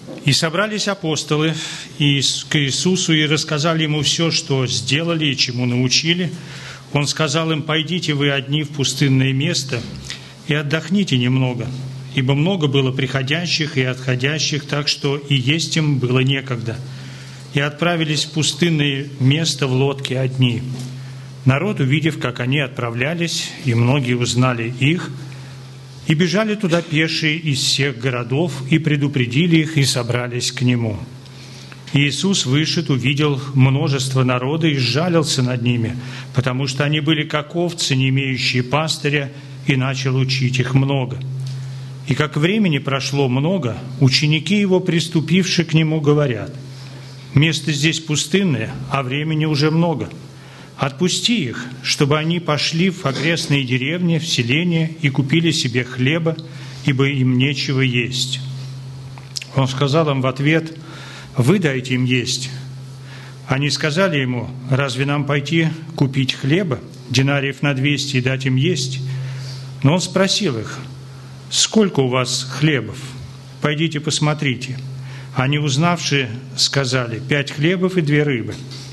И собрались апостолы к Иисусу и рассказали Ему все, что сделали и чему научили. Он сказал им: «Пойдите вы одни в пустынное место и отдохните немного, ибо много было приходящих и отходящих, так что и есть им было некогда. И отправились в пустынное место в лодке одни. Народ, увидев, как они отправлялись, и многие узнали их, и бежали туда пешие из всех городов, и предупредили их, и собрались к Нему. И Иисус вышед, увидел множество народа и сжалился над ними, потому что они были как овцы, не имеющие пастыря, и начал учить их много. И как времени прошло много, ученики Его, приступившие к Нему, говорят: место здесь пустынное, а времени уже много. Отпусти их, чтобы они пошли в окрестные деревни, в селения и купили себе хлеба, ибо им нечего есть». Он сказал им в ответ: «Вы дайте им есть». Они сказали Ему: «Разве нам пойти купить хлеба, динариев на 200, и дать им есть?» Но Он спросил их: «Сколько у вас хлебов? Пойдите посмотрите». Они, узнавшие, сказали: 5 хлебов и 2 рыбы.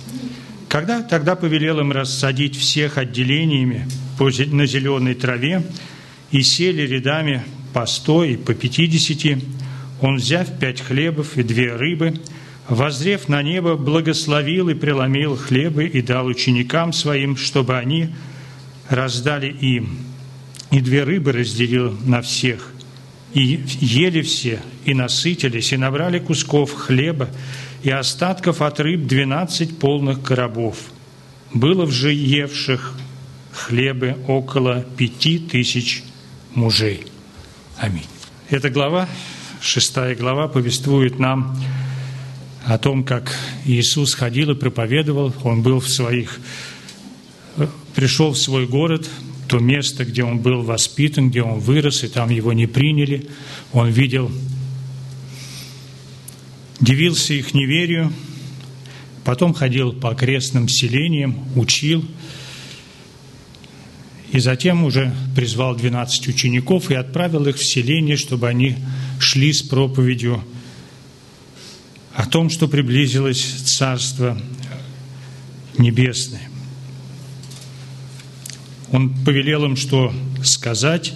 Тогда повелел им рассадить всех отделениями на зеленой траве, и сели рядами по 100 и по 50. Он, взяв 5 хлебов и 2 рыбы, воззрев на небо, благословил и преломил хлебы и дал ученикам своим, чтобы они раздали им. И 2 рыбы разделил на всех. И ели все, и насытились, и набрали кусков хлеба, и остатков от рыб 12 полных коробов. Было же евших хлебы около 5000 мужей. Аминь. Эта глава, 6 глава, повествует нам о том, как Иисус ходил и проповедовал. Он пришел в свой город, то место, где Он был воспитан, где Он вырос, и там Его не приняли. Он дивился их неверию, потом ходил по окрестным селениям, учил, и затем уже призвал 12 учеников и отправил их в селение, чтобы они шли с проповедью о том, что приблизилось Царство Небесное. Он повелел им, что сказать.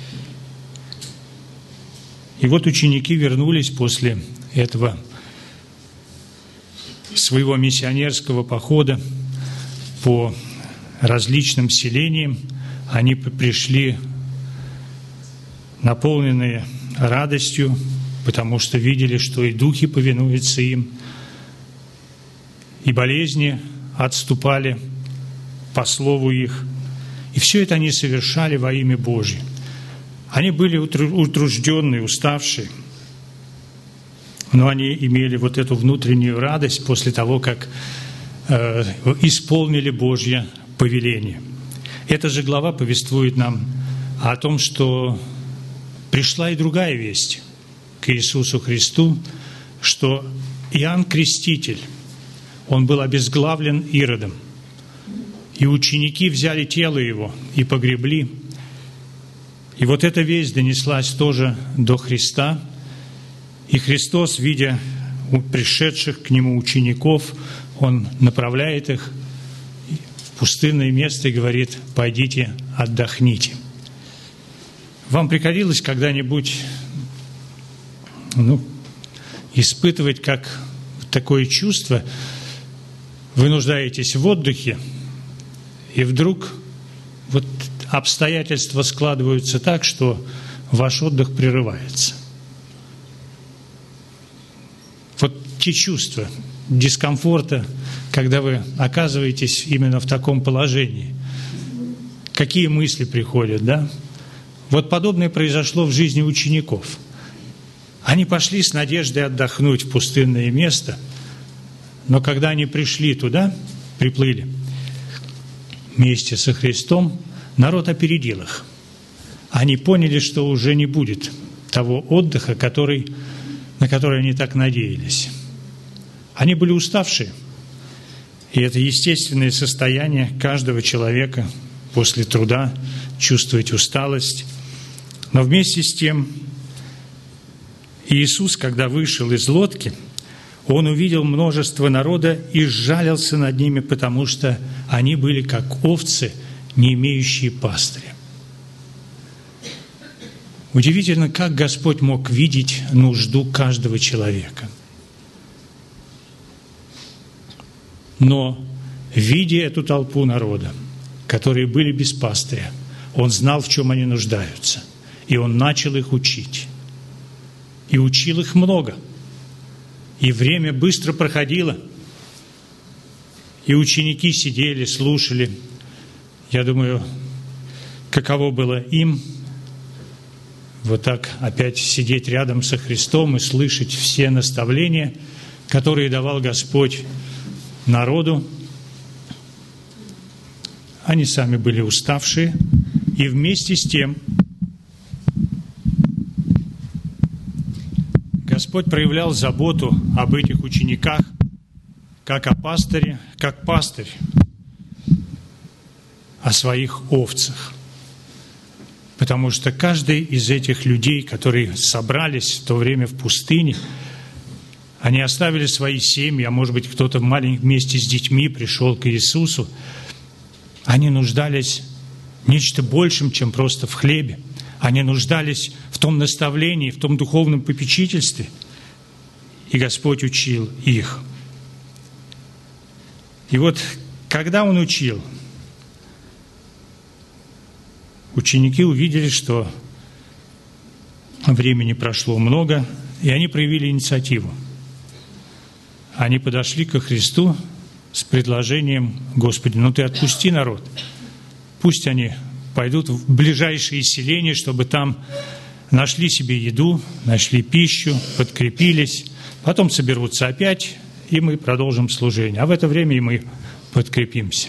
И вот ученики вернулись после этого своего миссионерского похода по различным селениям. Они пришли наполненные радостью, потому что видели, что и духи повинуются им, и болезни отступали по слову их. И все это они совершали во имя Божье. Они были утружденные, уставшие, но они имели вот эту внутреннюю радость после того, как исполнили Божье повеление. Эта же глава повествует нам о том, что пришла и другая весть к Иисусу Христу, что Иоанн Креститель, он был обезглавлен Иродом, и ученики взяли тело его и погребли. И вот эта весть донеслась тоже до Христа, и Христос, видя пришедших к Нему учеников, Он направляет их в пустынное место и говорит: «Пойдите, отдохните». Вам приходилось когда-нибудь испытывать как такое чувство? Вы нуждаетесь в отдыхе, и вдруг вот обстоятельства складываются так, что ваш отдых прерывается. Вот те чувства дискомфорта, когда вы оказываетесь именно в таком положении. Какие мысли приходят, да? Вот подобное произошло в жизни учеников. Они пошли с надеждой отдохнуть в пустынное место, но когда они пришли туда, приплыли вместе со Христом, народ опередил их. Они поняли, что уже не будет того отдыха, на который они так надеялись. Они были уставшие, и это естественное состояние каждого человека после труда чувствовать усталость. Но вместе с тем И Иисус, когда вышел из лодки, Он увидел множество народа и сжалился над ними, потому что они были как овцы, не имеющие пастыря. Удивительно, как Господь мог видеть нужду каждого человека. Но, видя эту толпу народа, которые были без пастыря, Он знал, в чем они нуждаются, и Он начал их учить. И учил их много. И время быстро проходило. И ученики сидели, слушали. Я думаю, каково было им вот так опять сидеть рядом со Христом и слышать все наставления, которые давал Господь народу. Они сами были уставшие, и вместе с тем Господь проявлял заботу об этих учениках, как о пастыре, как пастырь о своих овцах. Потому что каждый из этих людей, которые собрались в то время в пустыне, они оставили свои семьи, а может быть, кто-то в маленьком месте с детьми пришел к Иисусу. Они нуждались в нечто большем, чем просто в хлебе. Они нуждались в том наставлении, в том духовном попечительстве. И Господь учил их. И вот, когда Он учил, ученики увидели, что времени прошло много, и они проявили инициативу. Они подошли ко Христу с предложением: «Господи, ну Ты отпусти народ, пусть они пойдут в ближайшие селения, чтобы там нашли себе еду, нашли пищу, подкрепились, потом соберутся опять, и мы продолжим служение, а в это время и мы подкрепимся».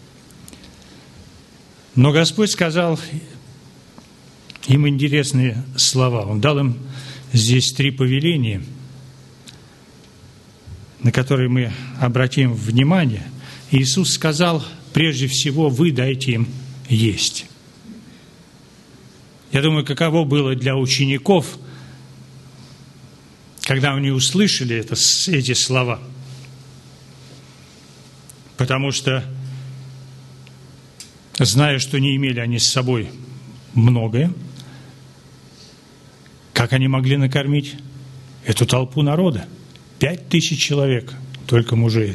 Но Господь сказал им интересные слова. Он дал им здесь 3 повеления, на которые мы обратим внимание. Иисус сказал: прежде всего, вы дайте им есть. Я думаю, каково было для учеников, когда они услышали эти слова. Потому что, зная, что не имели они с собой многое, как они могли накормить эту толпу народа? 5000 человек, только мужей.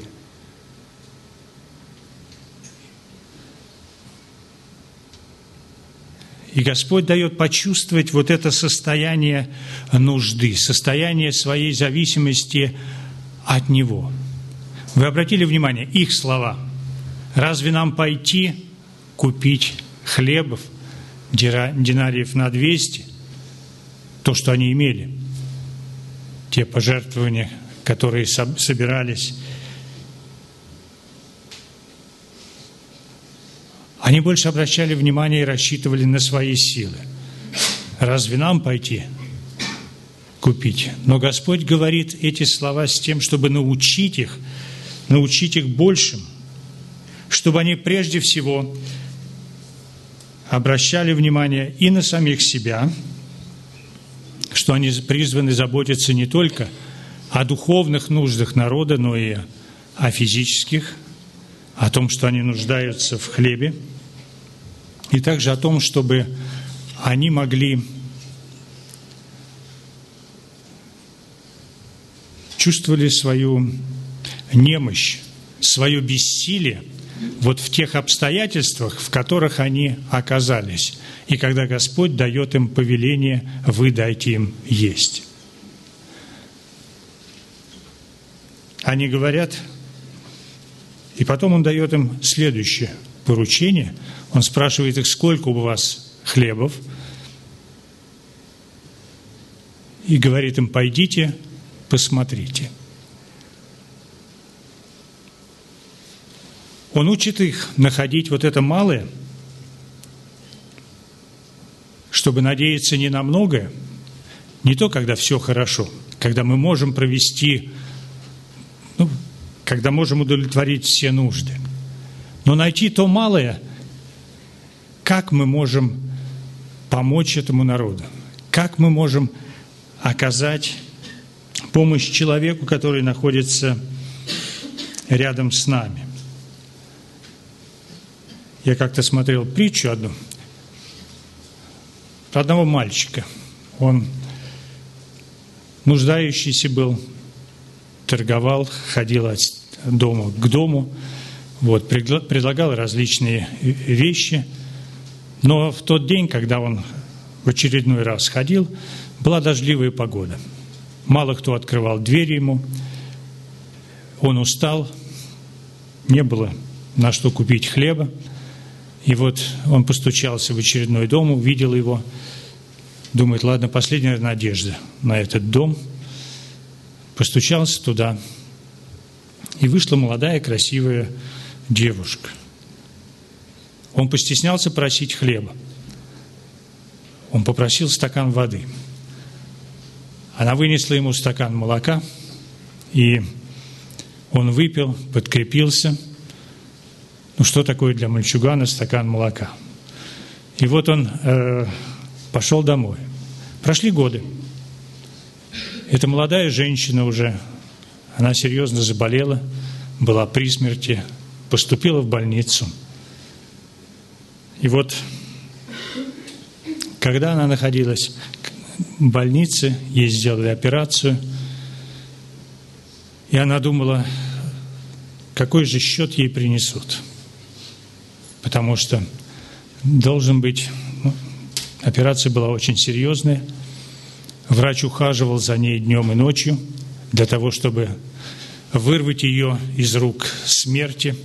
И Господь дает почувствовать вот это состояние нужды, состояние своей зависимости от Него. Вы обратили внимание, их слова: «Разве нам пойти купить хлебов, динариев на 200, то, что они имели, те пожертвования, которые собирались». Они больше обращали внимание и рассчитывали на свои силы. Разве нам пойти купить? Но Господь говорит эти слова с тем, чтобы научить их большим, чтобы они прежде всего обращали внимание и на самих себя, что они призваны заботиться не только о духовных нуждах народа, но и о физических, о том, что они нуждаются в хлебе, и также о том, чтобы они могли чувствовали свою немощь, свое бессилие вот в тех обстоятельствах, в которых они оказались. И когда Господь дает им повеление: вы дайте им есть. Они говорят, и потом Он дает им следующее поручение. Он спрашивает их: сколько у вас хлебов? И говорит им: пойдите, посмотрите. Он учит их находить вот это малое, чтобы надеяться не на многое, не то, когда все хорошо, когда мы можем провести, когда можем удовлетворить все нужды, но найти то малое, как мы можем помочь этому народу, как мы можем оказать помощь человеку, который находится рядом с нами. Я как-то смотрел притчу одну про одного мальчика. Он нуждающийся был, торговал, ходил от дома к дому, предлагал различные вещи. Но в тот день, когда он в очередной раз ходил, была дождливая погода. Мало кто открывал двери ему. Он устал, не было на что купить хлеба. И вот он постучался в очередной дом, увидел его, думает, ладно, последняя надежда на этот дом. Постучался туда, и вышла молодая, красивая девушка. Он постеснялся просить хлеба. Он попросил стакан воды. Она вынесла ему стакан молока, и он выпил, подкрепился. Ну, что такое для мальчугана стакан молока? И вот он пошел домой. Прошли годы. Эта молодая женщина уже, она серьезно заболела, была при смерти, поступила в больницу. И вот, когда она находилась в больнице, ей сделали операцию, и она думала, какой же счет ей принесут. Потому что должен быть... операция была очень серьезная. Врач ухаживал за ней днем и ночью для того, чтобы вырвать ее из рук смерти.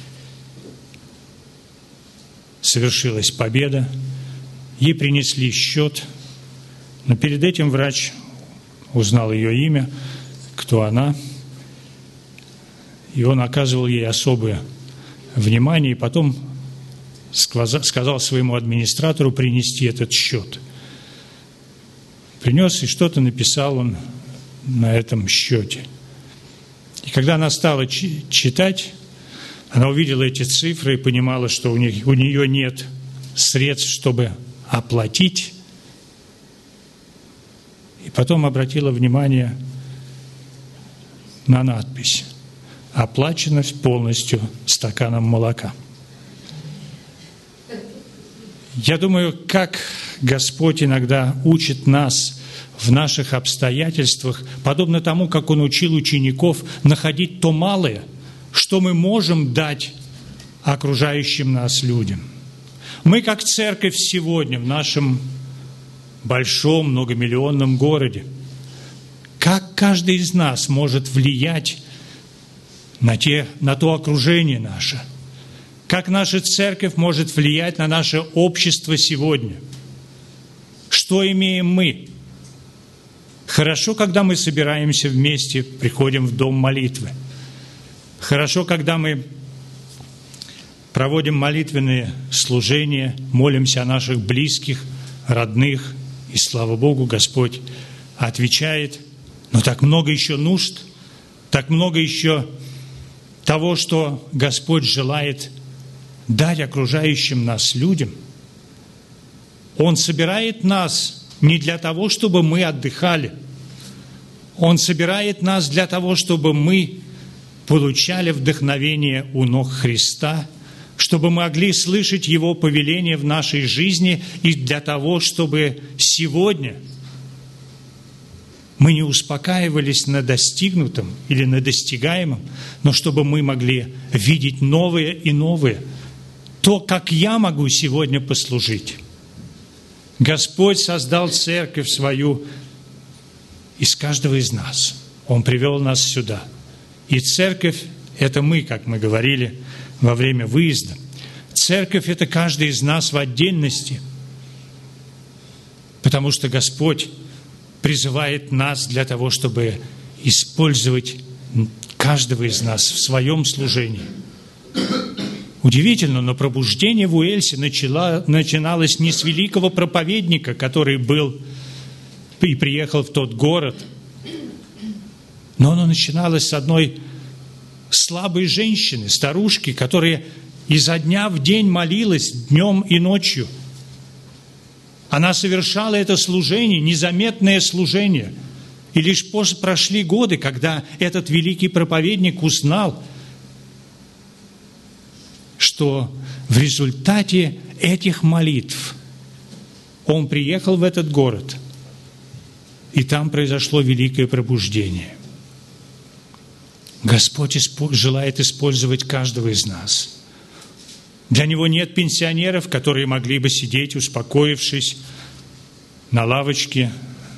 Совершилась победа. Ей принесли счет. Но перед этим врач узнал ее имя, кто она. И он оказывал ей особое внимание. И потом сказал своему администратору принести этот счет. Принес, и что-то написал он на этом счете. И когда она стала читать, она увидела эти цифры и понимала, что у нее нет средств, чтобы оплатить. И потом обратила внимание на надпись «Оплачено полностью стаканом молока». Я думаю, как Господь иногда учит нас в наших обстоятельствах, подобно тому, как Он учил учеников находить то малое, что мы можем дать окружающим нас людям. Мы, как церковь сегодня в нашем большом многомиллионном городе, как каждый из нас может влиять на то окружение наше, как наша церковь может влиять на наше общество сегодня. Что имеем мы? Хорошо, когда мы собираемся вместе, приходим в дом молитвы. Хорошо, когда мы проводим молитвенные служения, молимся о наших близких, родных. И, слава Богу, Господь отвечает. Но так много еще нужд, так много еще того, что Господь желает дать окружающим нас людям. Он собирает нас не для того, чтобы мы отдыхали. Он собирает нас для того, чтобы мы получали вдохновение у ног Христа, чтобы мы могли слышать Его повеление в нашей жизни, и для того, чтобы сегодня мы не успокаивались на достигнутом или на достигаемом, но чтобы мы могли видеть новое и новое. То, как я могу сегодня послужить. Господь создал церковь свою из каждого из нас. Он привел нас сюда. И церковь – это мы, как мы говорили во время выезда. Церковь – это каждый из нас в отдельности, потому что Господь призывает нас для того, чтобы использовать каждого из нас в своем служении. Удивительно, но пробуждение в Уэльсе начиналось не с великого проповедника, который был и приехал в тот город, но оно начиналось с одной слабой женщины, старушки, которая изо дня в день молилась днем и ночью. Она совершала это служение, незаметное служение. И лишь прошли годы, когда этот великий проповедник узнал, что в результате этих молитв он приехал в этот город, и там произошло великое пробуждение. Господь желает использовать каждого из нас. Для Него нет пенсионеров, которые могли бы сидеть, успокоившись на лавочке.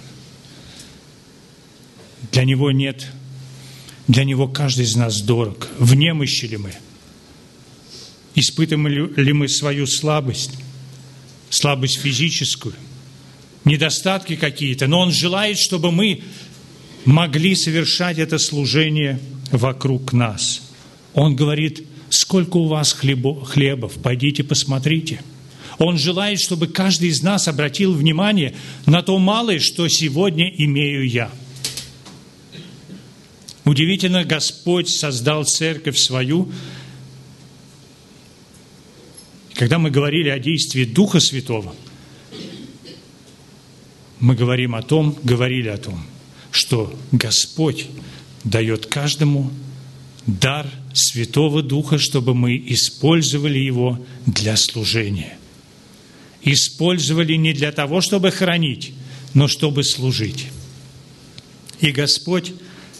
Для Него нет. Для Него каждый из нас дорог. В немощи ли мы? Испытываем ли мы свою слабость физическую, недостатки какие-то? Но Он желает, чтобы мы могли совершать это служение вокруг нас. Он говорит: сколько у вас хлебов, пойдите посмотрите. Он желает, чтобы каждый из нас обратил внимание на то малое, что сегодня имею я. Удивительно, Господь создал церковь свою. Когда мы говорили о действии Духа Святого, мы говорили о том, что Господь дает каждому дар Святого Духа, чтобы мы использовали его для служения. Использовали не для того, чтобы хранить, но чтобы служить. И Господь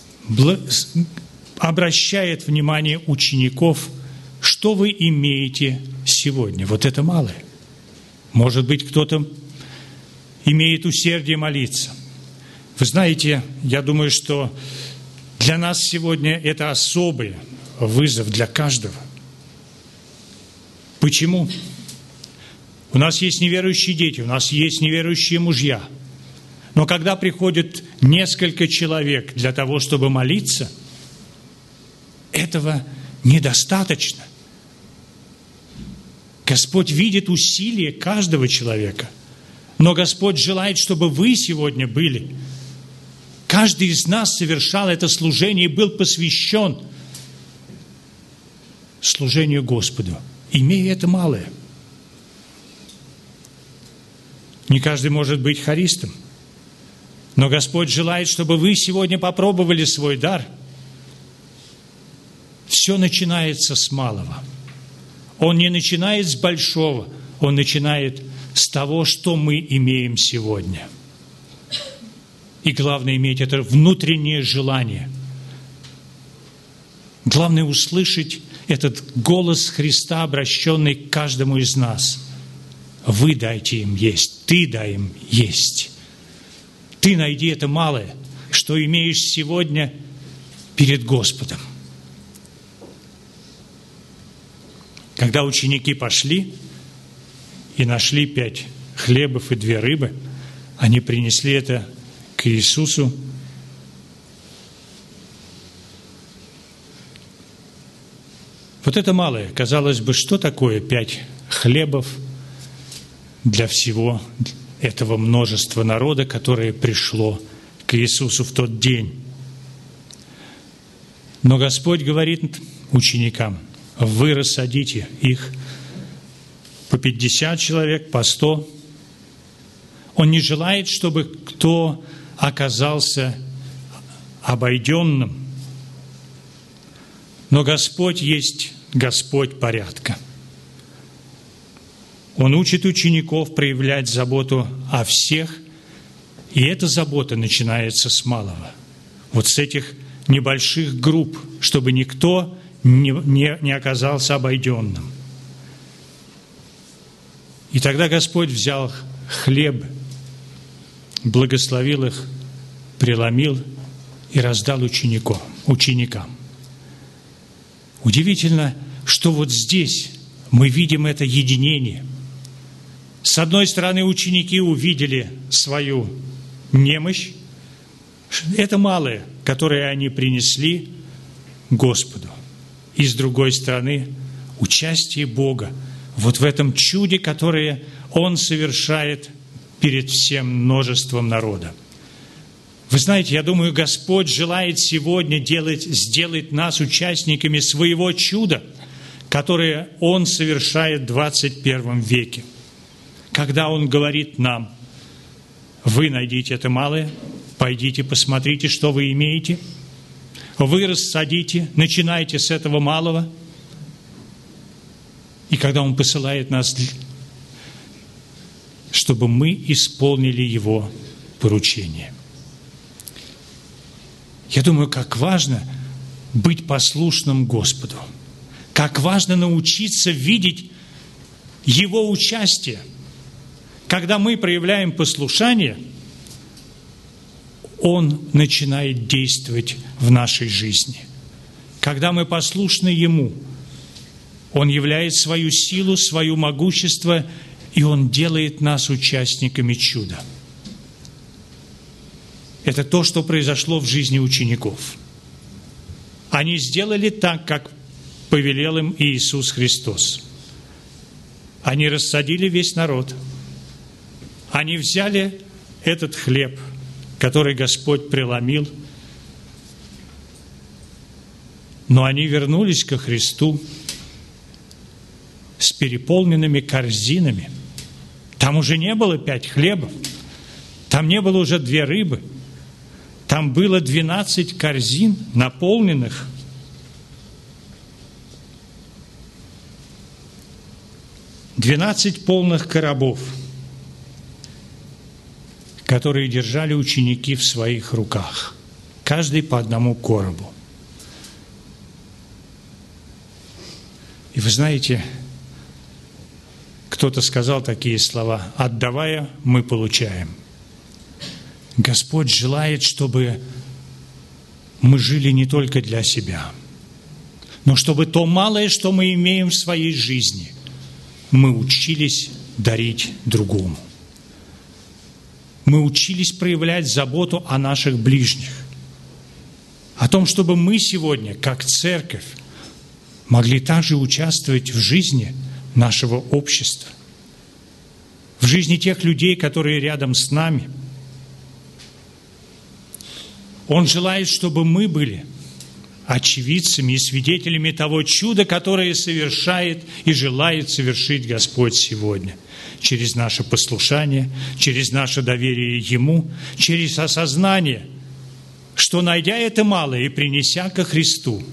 обращает внимание учеников, что вы имеете сегодня. Вот это малое. Может быть, кто-то имеет усердие молиться. Вы знаете, я думаю, что для нас сегодня это особый вызов для каждого. Почему? У нас есть неверующие дети, у нас есть неверующие мужья. Но когда приходит несколько человек для того, чтобы молиться, этого недостаточно. Господь видит усилия каждого человека. Но Господь желает, чтобы вы сегодня были. Каждый из нас совершал это служение и был посвящен служению Господу, имея это малое. Не каждый может быть хористом. Но Господь желает, чтобы вы сегодня попробовали свой дар. Все начинается с малого. Он не начинает с большого, Он начинает с того, что мы имеем сегодня. И главное иметь это внутреннее желание. Главное услышать этот голос Христа, обращенный к каждому из нас. Вы дайте им есть, ты дай им есть. Ты найди это малое, что имеешь сегодня перед Господом. Когда ученики пошли и нашли 5 хлебов и 2 рыбы, они принесли это к Иисусу. Вот это малое, казалось бы, что такое 5 хлебов для всего этого множества народа, которое пришло к Иисусу в тот день. Но Господь говорит ученикам: вы рассадите их по 50 человек, по 100. Он не желает, чтобы кто оказался обойденным. Но Господь есть Господь порядка. Он учит учеников проявлять заботу о всех, и эта забота начинается с малого. Вот с этих небольших групп, чтобы никто не оказался обойденным. И тогда Господь взял хлеб, благословил их, преломил и раздал ученикам. Удивительно, что вот здесь мы видим это единение. С одной стороны, ученики увидели свою немощь, это малое, которое они принесли Господу. И с другой стороны, участие Бога вот в этом чуде, которое Он совершает перед всем множеством народа. Вы знаете, я думаю, Господь желает сегодня сделать нас участниками своего чуда, которое Он совершает в 21 веке. Когда Он говорит нам: вы найдите это малое, Пойдите, посмотрите, что вы имеете. Вы рассадите, начинайте с этого малого. И когда Он посылает нас, чтобы мы исполнили Его поручение. Я думаю, как важно быть послушным Господу. Как важно научиться видеть Его участие. Когда мы проявляем послушание, Он начинает действовать в нашей жизни. Когда мы послушны Ему, Он являет свою силу, свое могущество, и Он делает нас участниками чуда. Это то, что произошло в жизни учеников. Они сделали так, как повелел им Иисус Христос. Они рассадили весь народ. Они взяли этот хлеб, который Господь преломил, но они вернулись ко Христу с переполненными корзинами. Там уже не было 5 хлебов, там не было уже 2 рыбы, там было 12 корзин, наполненных. «12 полных коробов, которые держали ученики в своих руках, каждый по одному коробу». И вы знаете, кто-то сказал такие слова: «Отдавая, мы получаем». Господь желает, чтобы мы жили не только для себя, но чтобы то малое, что мы имеем в своей жизни, мы учились дарить другому. Мы учились проявлять заботу о наших ближних, о том, чтобы мы сегодня, как церковь, могли также участвовать в жизни нашего общества, в жизни тех людей, которые рядом с нами. Он желает, чтобы мы были очевидцами и свидетелями того чуда, которое совершает и желает совершить Господь сегодня. Через наше послушание, через наше доверие Ему, через осознание, что, найдя это малое и принеся ко Христу,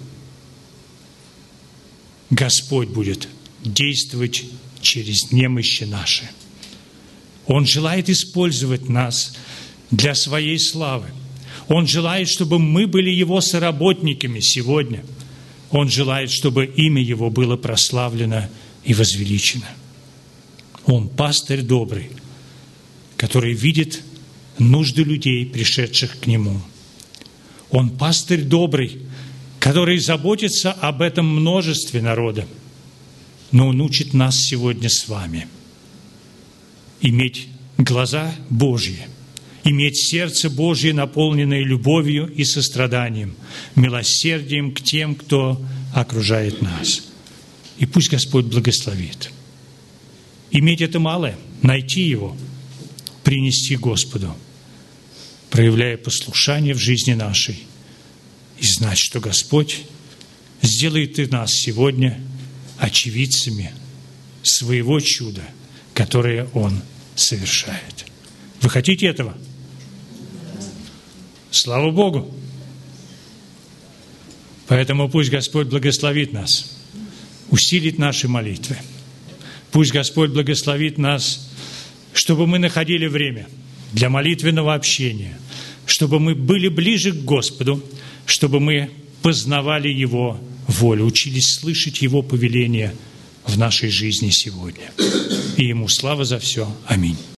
Господь будет действовать через немощи наши. Он желает использовать нас для Своей славы. Он желает, чтобы мы были Его соработниками сегодня. Он желает, чтобы имя Его было прославлено и возвеличено. Он пастырь добрый, который видит нужды людей, пришедших к Нему. Он пастырь добрый, который заботится об этом множестве народа. Но Он учит нас сегодня с вами иметь глаза Божьи, иметь сердце Божье, наполненное любовью и состраданием, милосердием к тем, кто окружает нас. И пусть Господь благословит. Иметь это малое, найти его, принести Господу, проявляя послушание в жизни нашей, и знать, что Господь сделает и нас сегодня очевидцами своего чуда, которое Он совершает. Вы хотите этого? Слава Богу! Поэтому пусть Господь благословит нас, усилит наши молитвы. Пусть Господь благословит нас, чтобы мы находили время для молитвенного общения, чтобы мы были ближе к Господу, чтобы мы познавали Его волю, учились слышать Его повеления в нашей жизни сегодня. И Ему слава за все. Аминь.